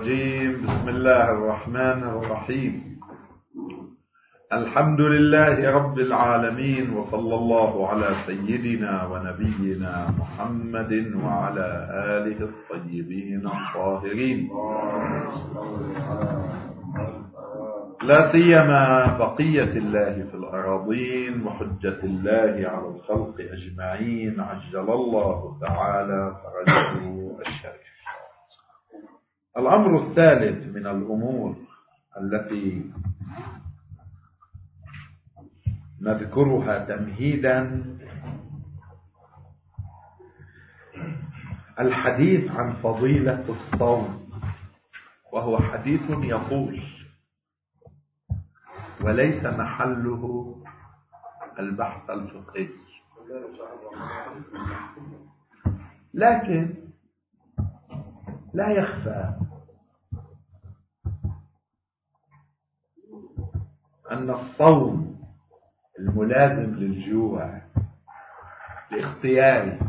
الرجيم. بسم الله الرحمن الرحيم. الحمد لله رب العالمين، وصلى الله على سيدنا ونبينا محمد وعلى آله الطيبين الطاهرين، لا سيما بقية الله في الأراضين وحجة الله على الخلق أجمعين، عجل الله تعالى فرجه الشريف. الأمر الثالث من الأمور التي نذكرها تمهيدا الحديث عن فضيلة الصوم، وهو حديث يطول وليس محله البحث الفقهي، لكن لا يخفى أن الصوم الملازم للجوع لاختياري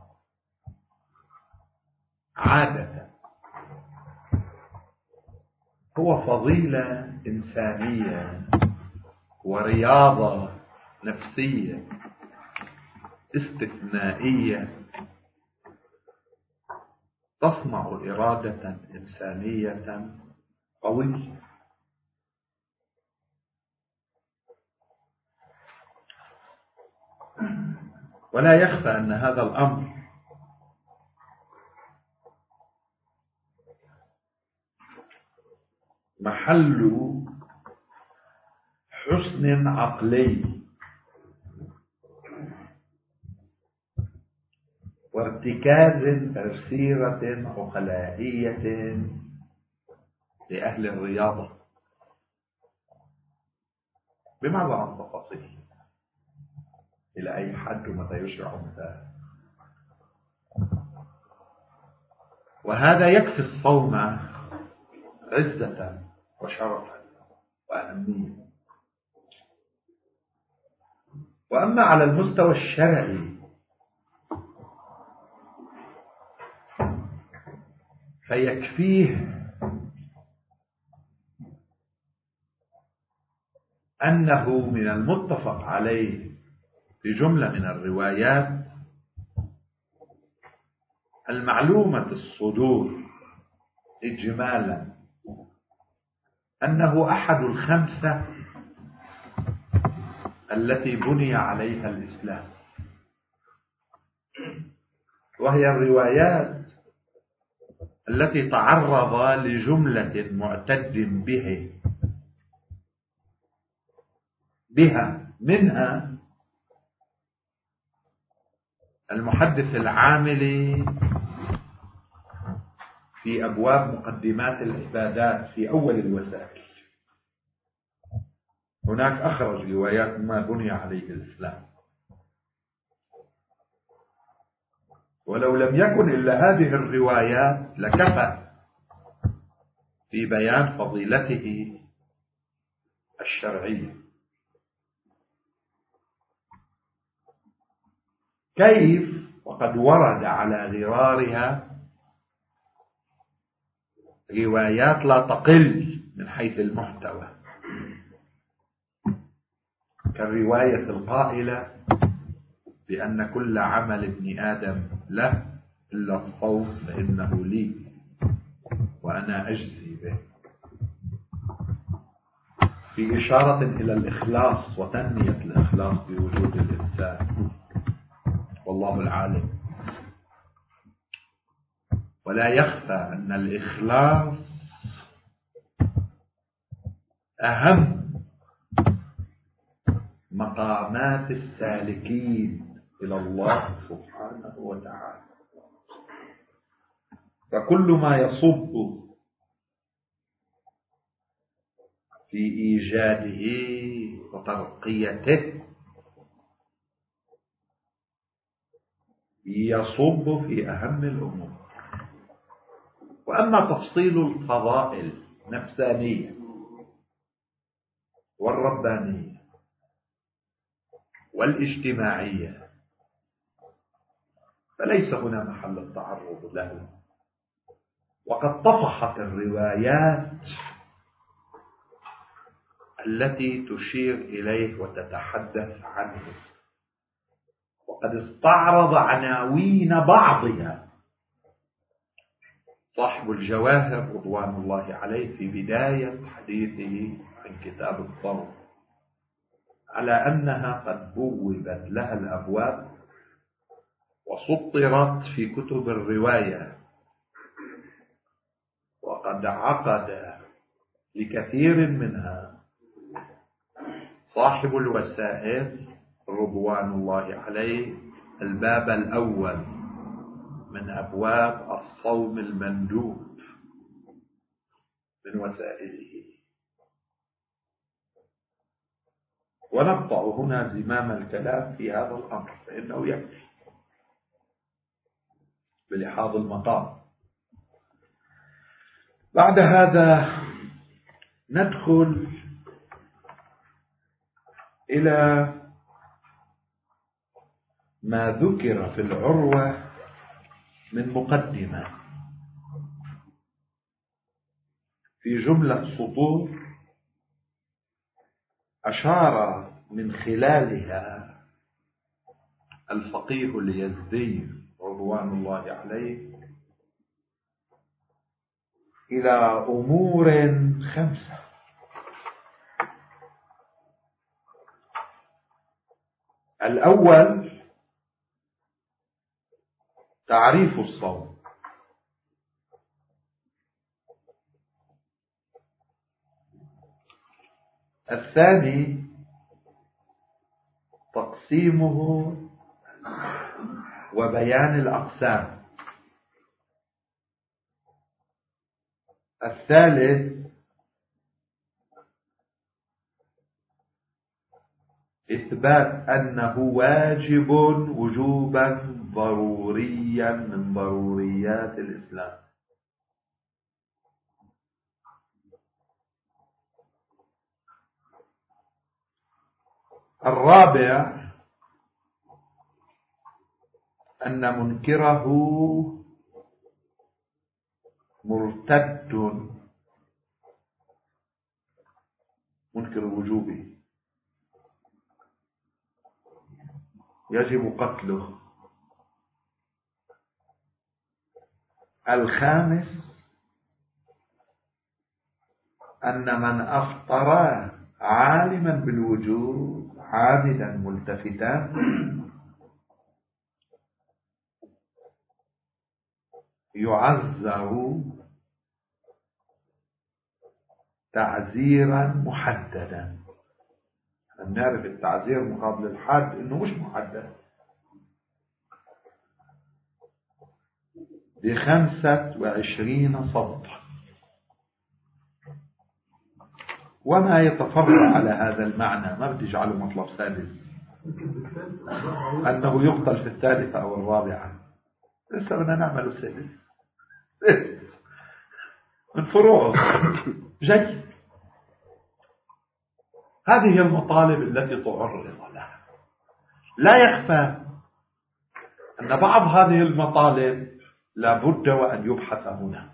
عادة هو فضيلة إنسانية ورياضة نفسية استثنائية تصنع إرادة إنسانية قوية. ولا يخفى أن هذا الأمر محل حسن عقلي وارتكاز تفسيرة عقلائية لأهل الرياضة بمعنى عن تفاصيل إلى أي حد ومتى يشرع متى. وهذا يكفي الصوم عزة وشرفا وأهمية. وأما على المستوى الشرعي فيكفيه أنه من المتفق عليه في جملة من الروايات المعلومة الصدور إجمالا أنه أحد الخمسة التي بني عليها الإسلام، وهي الروايات التي تعرض لجملة معتد بها منها المحدث العاملي في أبواب مقدمات العبادات في أول الوسائل. هناك أخرج روايات ما بني عليه الإسلام، ولو لم يكن إلا هذه الروايات لكفى في بيان فضيلته الشرعية. كيف وقد ورد على غرارها روايات لا تقل من حيث المحتوى، كالرواية القائلة بأن كل عمل ابن آدم له إلا الصوم فإنه لي وأنا أجزي به، في إشارة إلى الإخلاص وتنمية الإخلاص بوجود الإنسان، والله العالم. ولا يخفى أن الإخلاص أهم مقامات السالكين إلى الله سبحانه وتعالى. فكل ما يصب في إيجاده وترقيته يصب في أهم الأمور. وأما تفصيل الفضائل النفسانية والربانية والاجتماعية فليس هنا محل التعرض له، وقد طفحت الروايات التي تشير إليه وتتحدث عنه، وقد استعرض عناوين بعضها صاحب الجواهر رضوان الله عليه في بداية حديثه عن كتاب الصوم على أنها قد بوبت لها الأبواب وسطرت في كتب الرواية، وقد عقد لكثير منها صاحب الوسائل رضوان الله عليه الباب الأول من أبواب الصوم المندوب من وسائله. ونقطع هنا زمام الكلام في هذا الأمر فإنه يكفي بلحاظ المقام. بعد هذا ندخل إلى ما ذكر في العروة من مقدمة في جملة سطور أشار من خلالها الفقيه اليزدي رضوان الله عليه إلى أمور 5. الأول تعريف الصوم، الثاني تقسيمه وبيان الأقسام، الثالث إثبات أنه واجب وجوبا ضروريا من ضروريات الإسلام، الرابع أن منكره مرتد منكر الوجوب يجب قتله، الخامس أن من أفطر عالما بالوجوب عامدا ملتفتا يعذر تعزيرا محددا. نعرف التعزير مقابل الحد انه مش محدد، ب25 صوتا، وما يتفرع على هذا المعنى ما بدي اجعله مطلب سادس انه يقتل في الثالثة او الرابعة، لسه بدنا نعمل السادس من فروعه جيد. هذه المطالب التي تعرض لها. لا يخفى أن بعض هذه المطالب لا بد وأن يبحث هنا.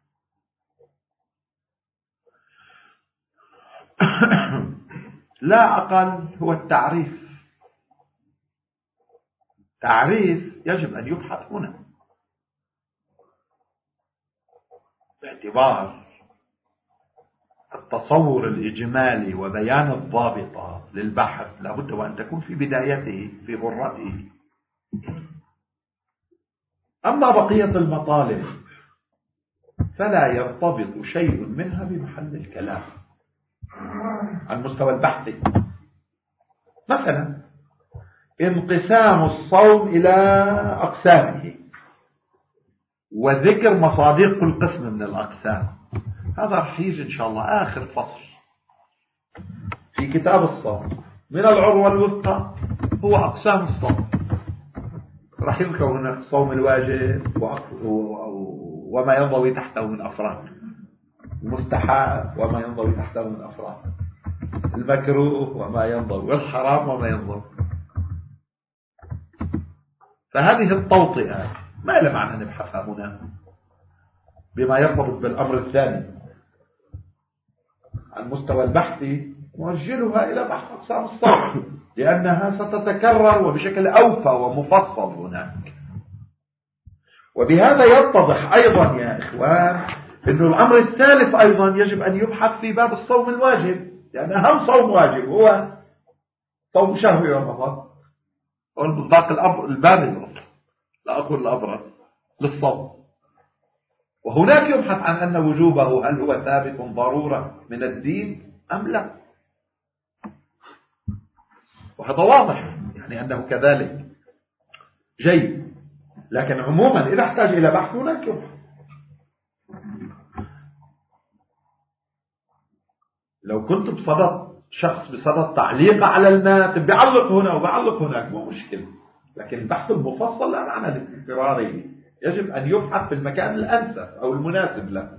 لا أقل هو التعريف، تعريف يجب أن يبحث هنا باعتبار التصور الإجمالي وبيان الضابطة للبحث لابد وأن تكون في بدايته في غرته. أما بقية المطالب فلا يرتبط شيء منها بمحل الكلام على المستوى البحثي. مثلا انقسام الصوم إلى أقسامه وذكر مصادر كل قسم من الأقسام، هذا رح يجي إن شاء الله آخر فصل في كتاب الصوم من العروة الوثقى هو أقسام الصوم. رح يذكر هنا الصوم الواجب وما ينضوي تحته من أفراد، المستحب وما ينضوي تحته من أفراد، المكروه وما ينضوي، والحرام وما ينضوي. فهذه التوطئة ما لها معنى نبحثها هنا، بما يرتبط بالأمر الثاني. على المستوى البحثي نوجهها إلى بحث أقسام الصوم، لأنها ستتكرر وبشكل أوفى ومفصل هناك. وبهذا يتضح أيضا يا إخوان أن الأمر الثالث أيضا يجب أن يبحث في باب الصوم الواجب، لأن أهم صوم واجب هو صوم شهر رمضان، والمصداق البامن لا أقول الأبرز للصوم. وهناك يبحث عن أن وجوبه هل هو ثابت ضرورة من الدين أم لا، وهذا واضح يعني أنه كذلك جيد. لكن عموما إذا احتاج إلى بحث هناك يبحث. لو كنت بصدد شخص بصدد تعليق على الماتن بيعلق هنا وبيعلق هناك مو مشكلة، لكن البحث المفصل لا معنى لاستقراره، يجب أن يبحث في المكان الأنسب أو المناسب له.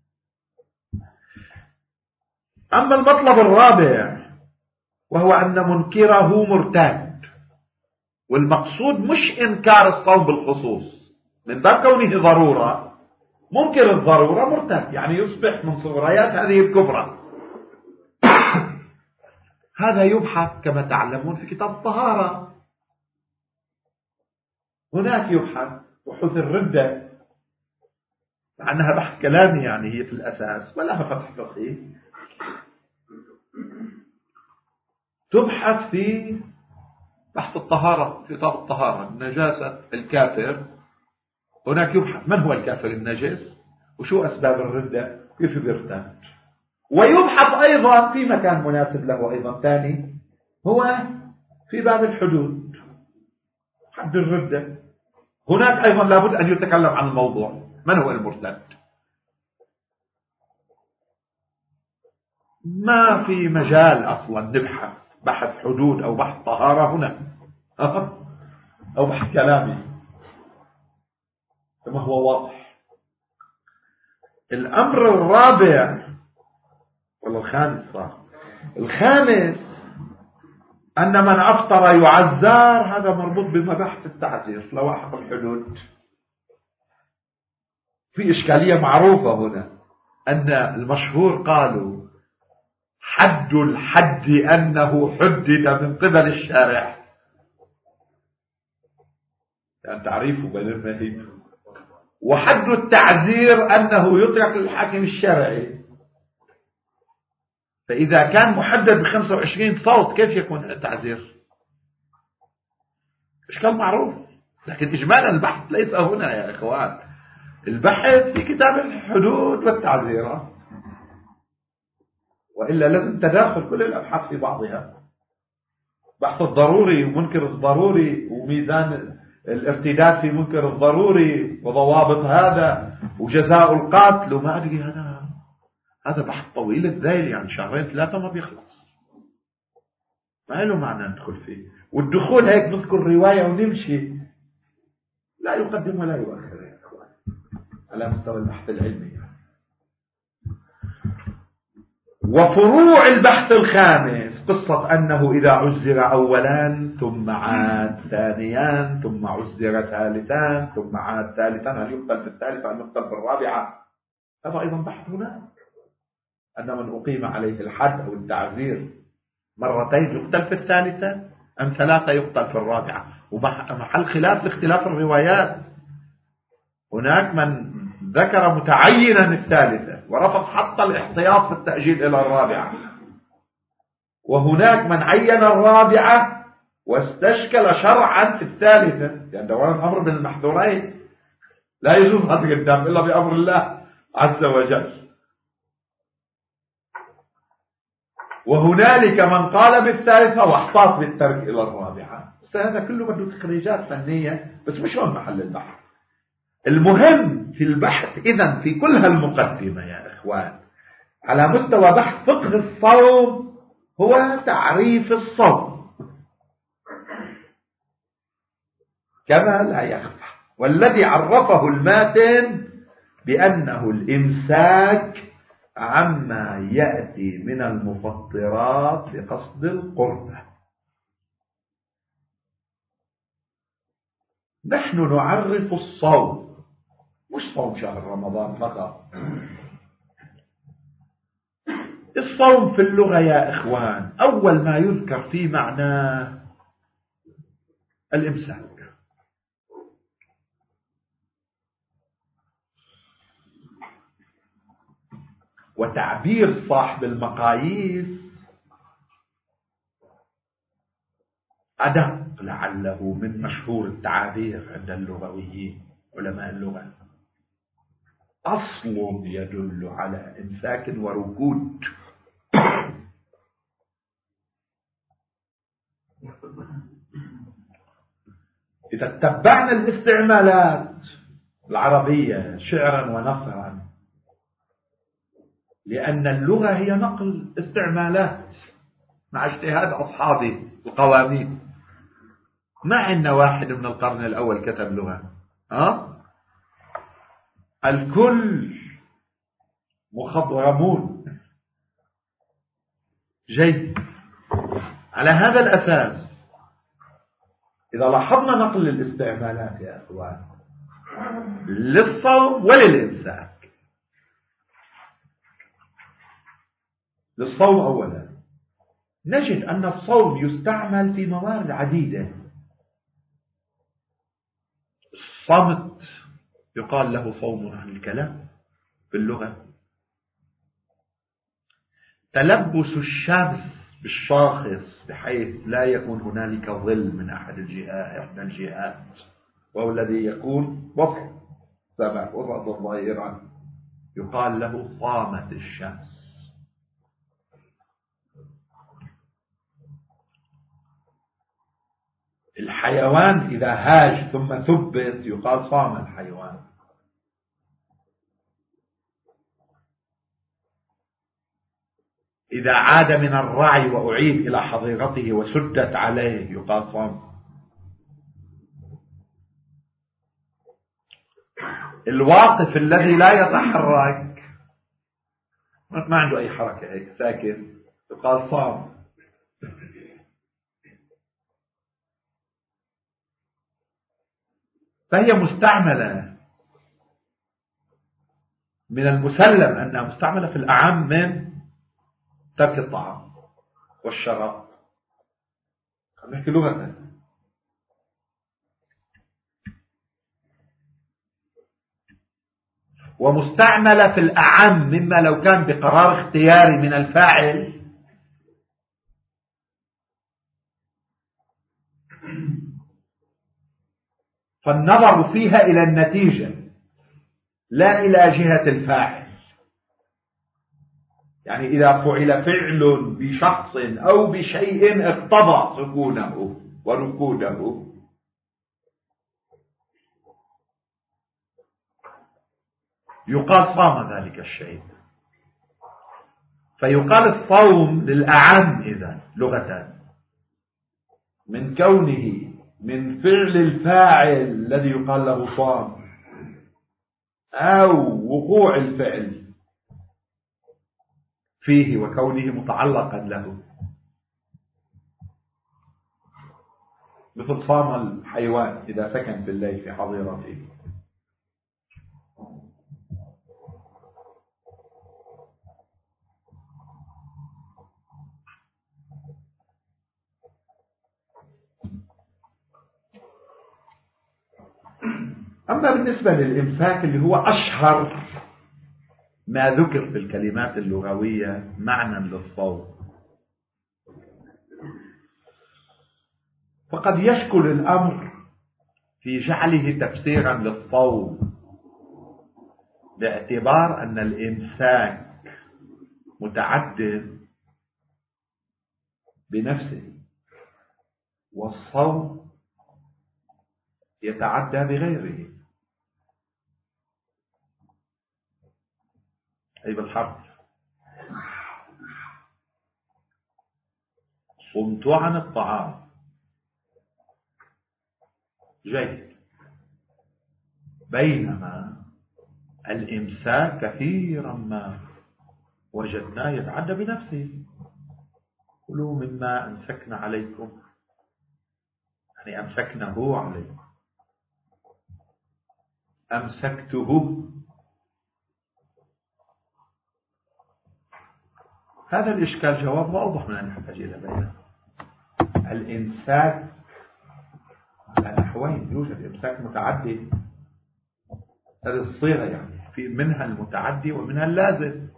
أما المطلب الرابع وهو أن منكره مرتاد، والمقصود مش إنكار الصوم بالخصوص من باب كونه ضرورة، منكر الضرورة مرتاد يعني يصبح من صغريات هذه الكبرى. هذا يبحث كما تعلمون في كتاب الطهارة، هناك يبحث بحوث الردة، مع أنها بحث كلامي يعني هي في الأساس ولها فتح فقهي. تبحث في بحث الطهارة في كتاب الطهارة، نجاسة الكافر، هناك يبحث من هو الكافر النجس وشو أسباب الردة كيف بيرتد. ويبحث أيضا في مكان مناسب له أيضا ثاني هو في باب الحدود، حد الردة. هناك أيضا لابد أن يتكلم عن الموضوع من هو المرتد. ما في مجال أصلا نبحث بحث حدود أو بحث طهارة هنا أو بحث كلامي كما هو واضح. الأمر الرابع ولا الخامس صار الخامس أن من أفطر يعذر، هذا مربوط بمباحث التعذير لوائح الحدود. في إشكالية معروفة هنا أن المشهور قالوا حد الحد أنه حدد من قبل الشارع، يعني تعريفه بالمهي، وحد التعذير أنه يترك للحاكم الشرعي. فإذا كان محدد ب25 صوت كيف يكون التعذير؟ إشكال معروف. لكن إجمالا البحث ليس هنا يا إخوان، البحث في كتاب الحدود والتعذيرات، وإلا لازم تداخل كل الأبحاث في بعضها. بحث الضروري ومنكر الضروري وميزان الارتداد في منكر الضروري وضوابط هذا وجزاء القتل وما أدري، هذا بحث طويل الذيل، يعني 2-3 ما بيخلص، ما له معنى ندخل فيه. والدخول هيك نذكر رواية ونمشي لا يقدم ولا يؤخر يا إخوان على مستوى البحث العلمي. وفروع البحث الخامس قصة أنه إذا عزر أولا ثم عاد ثانيان ثم عزر ثالثان ثم عاد ثالثان، هل يقتل في الثالثة هل يقتل في الرابعة؟ هذا أيضا بحث هناك، أن من أقيم عليه الحد أو التعزير 2 يقتل في الثالثة أم 3 يقتل في الرابعة. ومحل خلاف لاختلاف الروايات، هناك من ذكر متعينا الثالثة ورفض حتى الاحتياط في التأجيل إلى الرابعة، وهناك من عين الرابعة واستشكل شرعا في الثالثة، لأن دوران الأمر من المحظورين لا يجوز هذا القدام إلا بأمر الله عز وجل. وهنالك من قال بالثالثة واحتاط بالترك إلى الرابعة. هذا كله بده تخريجات فنية، بس مش هون محل البحث. المهم في البحث إذن في كل هالمقدمة يا إخوان على مستوى بحث فقه الصوم هو تعريف الصوم كما لا يخفى، والذي عرفه الماتن بأنه الإمساك عما يأتي من المفطرات بقصد القربة. نحن نعرف الصوم مش صوم شهر رمضان فقط. الصوم في اللغة يا إخوان أول ما يذكر في معناه الإمساك، وتعبير صاحب المقاييس أدق لعله من مشهور التعابير عند اللغويين علماء اللغة. أصل يدل على إمساك وركود. إذا اتبعنا الاستعمالات العربية شعرا ونثرا، لأن اللغة هي نقل استعمالات مع اجتهاد أصحاب القواميس. ما عندنا واحد من القرن الأول كتب لغة، الكل مخضرمون. جيد. على هذا الأساس إذا لاحظنا نقل الاستعمالات يا أخوان للصوم وللإمساك. للصوم أولا نجد أن الصوم يستعمل في موارد عديدة. الصمت يقال له صوم عن الكلام في اللغة. تلبس الشمس بالشاخص بحيث لا يكون هنالك ظل من أحد الجهات، وهو الذي يكون وسط السماء وسط ظاهرا، يقال له صامت الشمس. الحيوان إذا هاج ثم ثبت يقال صام الحيوان. إذا عاد من الرعي وأعيد إلى حظيرته وسدت عليه يقال صام. الواقف الذي لا يتحرك ما عنده أي حركة هيك ساكت يقال صام. فهي مستعملة، من المسلم أنها مستعملة في الأعم من ترك الطعام والشراب. نحكي لغة. ومستعملة في الأعم مما لو كان بقرار اختياري من الفاعل، فالنظر فيها إلى النتيجة لا إلى جهة الفاعل. يعني إذا فعل فعل بشخص أو بشيء اقتضى سكونه وركوده يقال صام ذلك الشيء. فيقال الصوم للأعم إذن لغة من كونه من فعل الفاعل الذي يقال له صام، أو وقوع الفعل فيه وكونه متعلقا له، مثل صام الحيوان إذا سكن في الليل في حظيرته. أما بالنسبة للإمساك اللي هو أشهر ما ذكر في الكلمات اللغوية معنى للصوم، فقد يشكل الأمر في جعله تفسيرا للصوم باعتبار أن الإمساك متعد بنفسه والصوم يتعدى بغيره، أي بالحرف. صمت عن الطعام جيد، بينما الإمساك كثيرا ما وجدناه يتعدى بنفسه. كلوا مما أمسكنا عليكم، يعني أمسكناه عليكم. أمسكته. هذا الإشكال جوابه أوضح من أن نحتاج إلى بيان. الإمساك على نحوين، يوجد إمساك متعدي، هذه الصيغة يعني في منها المتعدي ومنها اللازم.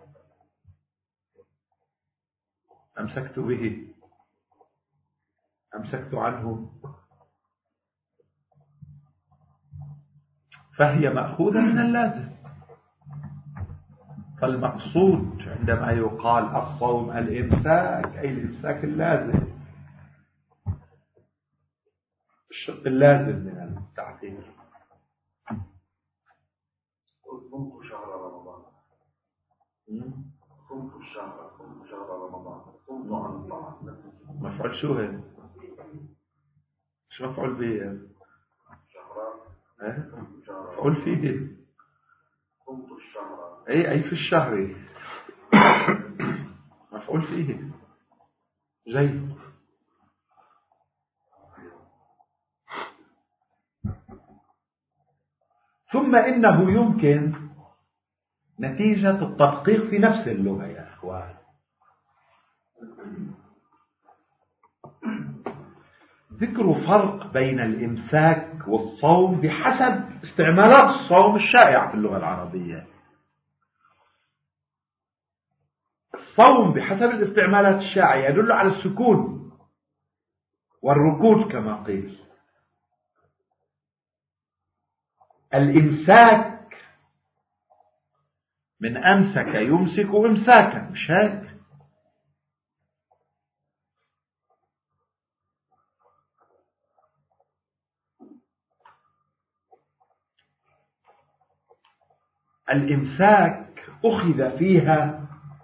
أمسكت به، أمسكت عنه، فهي مأخوذة من اللازم. فالمقصود عندما يقال الصوم الإمساك أي الإمساك اللازم، الشق اللازم من التعبير. صمت شهر رمضان، صمت شهر رمضان، صمت عن الطعام. مفعول شو هي؟ شو مفعول به؟ شهران. مفعول فيه. صمت الشهر. أي في الشهر مفعول فيه. جيد. ثم إنه يمكن نتيجة التدقيق في نفس اللغة يا أخوان. ذكر فرق بين الإمساك والصوم بحسب استعمالات الصوم الشائعة في اللغة العربية. الصوم بحسب الاستعمالات الشائعة يدل على السكون والركود كما قيل. الإمساك من أمسك يمسك إمساكا، مش هيك؟ الإمساك أخذ فيها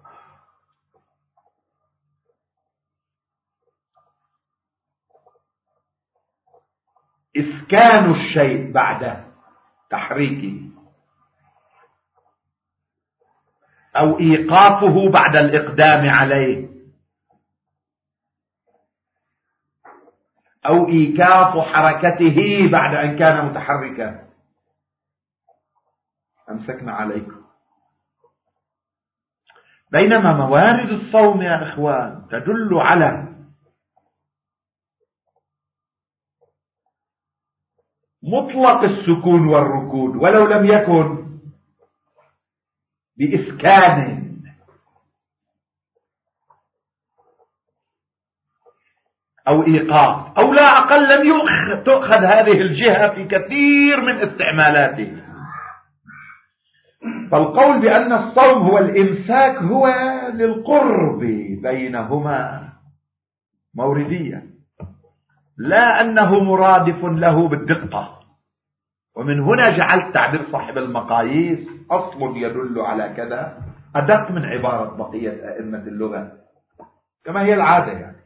إسكان الشيء بعد تحريكه أو إيقافه بعد الإقدام عليه أو إيقاف حركته بعد أن كان متحركا. أمسكنا عليكم. بينما موارد الصوم يا إخوان تدل على مطلق السكون والركود ولو لم يكن بإسكان. أو إيقاف أو لا أقل لم تؤخذ هذه الجهة في كثير من استعمالاته. فالقول بأن الصوم هو الإمساك هو للقرب بينهما موردية، لا أنه مرادف له بالدقة. ومن هنا جعلت تعبير صاحب المقاييس أصل يدل على كذا أدق من عبارة بقية أئمة اللغة كما هي العادة يعني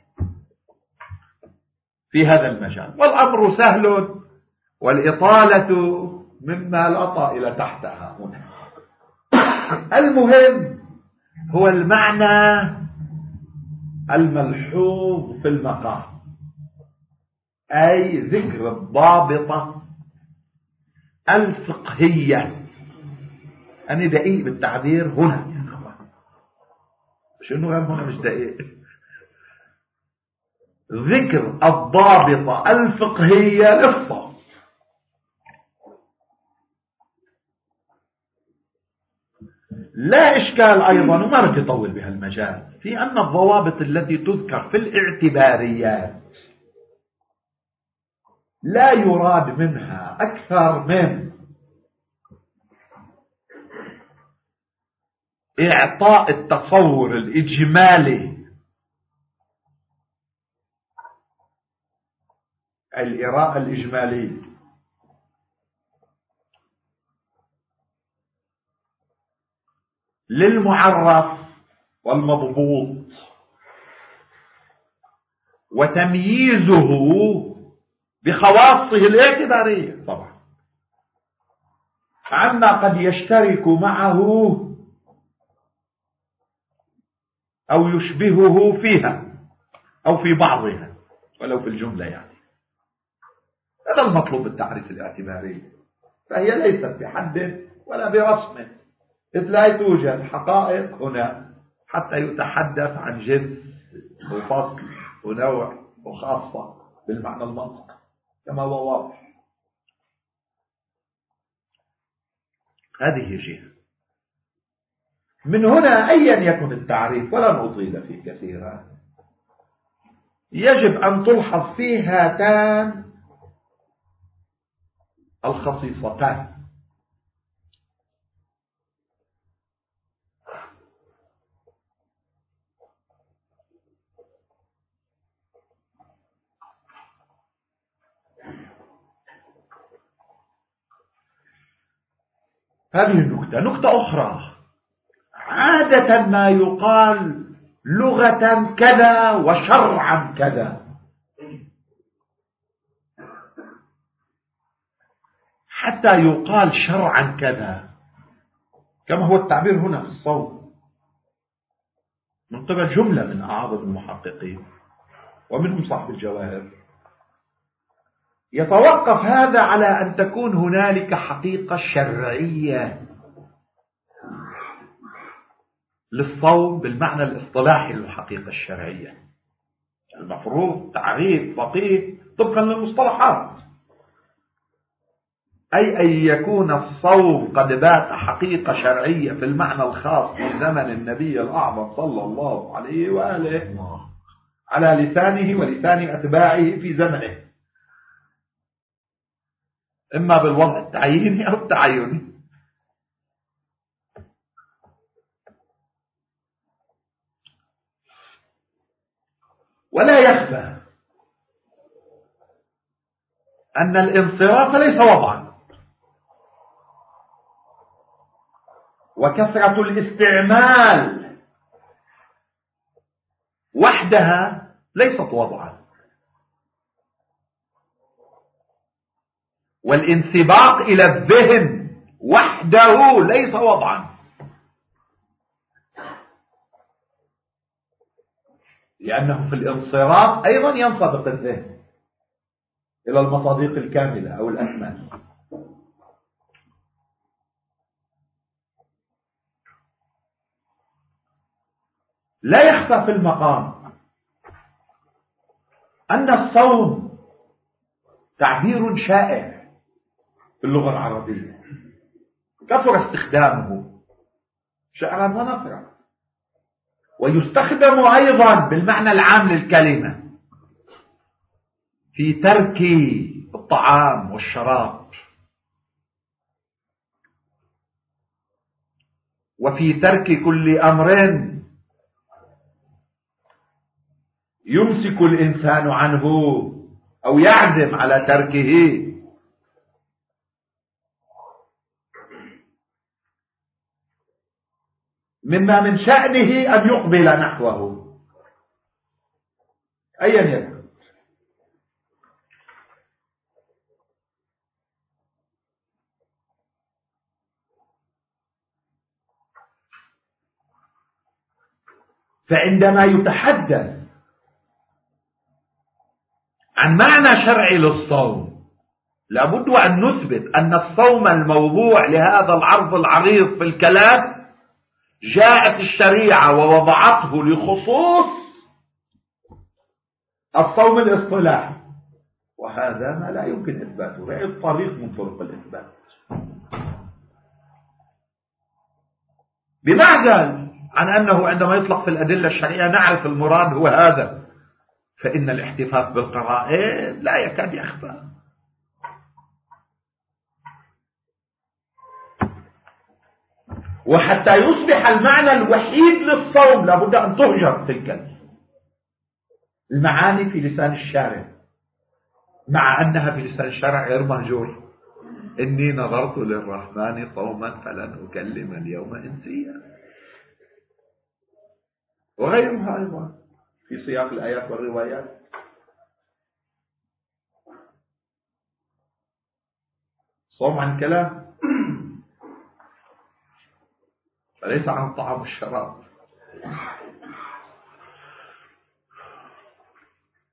في هذا المجال. والأمر سهل والإطالة مما لطى إلى تحتها هنا. المهم هو المعنى الملحوظ في المقام، أي ذكر الضابطة الفقهية. أنا دقيق بالتعبير هنا يا أخوان، شنو هم هنا مش دقيق. ذكر الضابطة الفقهية للصوم. لا إشكال أيضا وما رح يطول بها المجال في أن الضوابط التي تذكر في الاعتباريات لا يراد منها أكثر من إعطاء التصور الإجمالي، الإراءة الإجمالية للمعرف والمضبوط وتمييزه بخواصه الاعتبارية طبعا عما قد يشترك معه أو يشبهه فيها أو في بعضها ولو في الجملة يعني. هذا المطلوب بالتعريف الاعتباري. فهي ليست بحد ولا برسم، إذ لا توجد حقائق هنا حتى يتحدث عن جنس وفصل ونوع وخاصة بالمعنى المنطقي كما هو واضح. هذه جهة. من هنا أيا يكن التعريف ولن أطيل فيه كثيرا، يجب أن تلحظ فيه هاتان الخصيصتان. هذه النكتة. نكتة أخرى، عادة ما يقال لغة كذا وشرعا كذا، حتى يقال شرعا كذا كما هو التعبير هنا في الصوت من قبل جملة من أعاظم المحققين ومنهم صاحب الجواهر. يتوقف هذا على أن تكون هنالك حقيقة شرعية للصوم بالمعنى الاصطلاحي للحقيقة الشرعية، المفروض تعريف دقيق طبقا للمصطلحات، أي أن يكون الصوم قد بات حقيقة شرعية في المعنى الخاص في زمن النبي الأعظم صلى الله عليه وآله على لسانه ولسان أتباعه في زمنه، إما بالوضع التعييني أو التعيني. ولا يخفى أن الانصراف ليس وضعا، وكثرة الاستعمال وحدها ليست وضعا، والانسباق إلى الذهن وحده ليس وضعا، لأنه في الانصراف أيضا ينسبق الذهن إلى المصادق الكاملة أو الأكمل. لا يخفى في المقام أن الصوم تعبير شائع في اللغة العربية، كثر استخدامه شعرا ونثرا، ويستخدم أيضا بالمعنى العام للكلمة في ترك الطعام والشراب، وفي ترك كل أمر يمسك الإنسان عنه أو يعزم على تركه، مما من شأنه أن يقبل نحوه أيا يكن. فعندما يتحدث عن معنى شرعي للصوم لابد أن نثبت أن الصوم الموضوع لهذا العرض العريض في الكلام جاءت الشريعة ووضعته لخصوص الصوم الاصطلاحي، وهذا ما لا يمكن إثباته، هذا طريق من طرق الإثبات. بمعزل عن أنه عندما يطلق في الأدلة الشرعية نعرف المراد هو هذا، فإن الاحتفاظ بالقرائن لا يكاد يخفى. وحتى يصبح المعنى الوحيد للصوم لابد أن تهجر تلك المعاني في لسان الشارع، مع أنها في لسان الشارع غير مهجور. إني نظرت للرحمن صوما فلن أكلم اليوم إنسيا، وغيرها أيضا في سياق الآيات والروايات. صوم عن كلام فليس عن الطعام والشراب.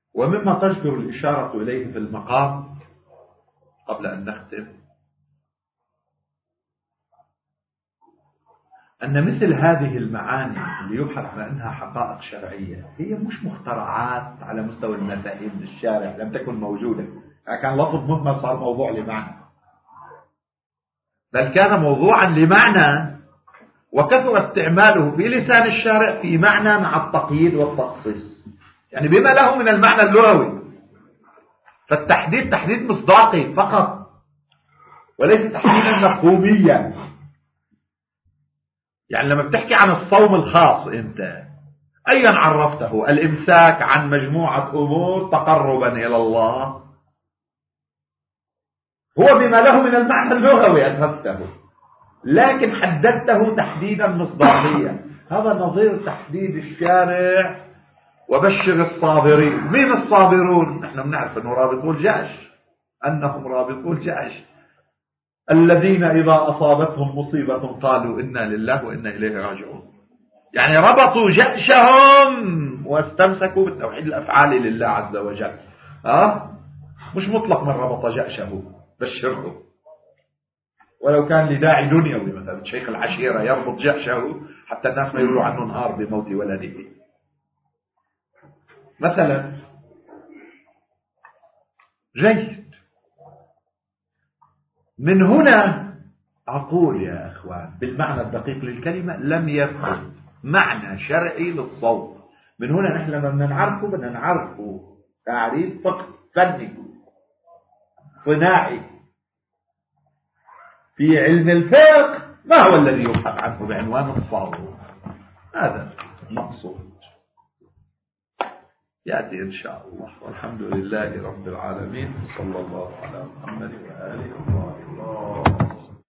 ومما تجدر الإشارة إليه في المقام قبل أن نختم أن مثل هذه المعاني اللي يبحث على أنها حقائق شرعية هي مش مخترعات على مستوى المفاهيم للشارع، لم تكن موجودة. كان لفظ مهمل صار موضوع لمعنى، بل كان موضوعا لمعنى، وكثر استعماله في لسان الشارع في معنى مع التقييد والتخصيص، يعني بما له من المعنى اللغوي. فالتحديد تحديد مصداقي فقط، وليس تحديدا مفهوميا. يعني لما بتحكي عن الصوم الخاص انت ايا عرفته؟ الامساك عن مجموعة امور تقربا الى الله، هو بما له من المعنى اللغوي اثبته، لكن حددته تحديدا مصداقيا. هذا نظير تحديد الشارع وبشر الصابرين. مين الصابرون؟ نحن بنعرف انه رابطو الجأش، انهم رابطو الجأش الذين إذا أصابتهم مصيبة قالوا إنا لله وإنا إليه راجعون. يعني ربطوا جأشهم واستمسكوا بالتوحيد الأفعالي لله عز وجل. مش مطلق من ربط جأشه بشره، ولو كان لداعي دنيوي، مثلا شيخ العشيرة يربط جأشه حتى الناس ما يقولوا عنه نهار بموت ولده مثلا. جيد. من هنا أقول يا أخوان بالمعنى الدقيق للكلمة لم يفهم معنى شرعي للصوت. من هنا نحن لما بدنا نعرفه تعريف فقه فني صناعي في علم الفقه، ما هو الذي يبحث عنه بعنوان الصوت. هذا المقصود يأتي إن شاء الله. والحمد لله رب العالمين، صلى الله على محمد وآله وصحبه.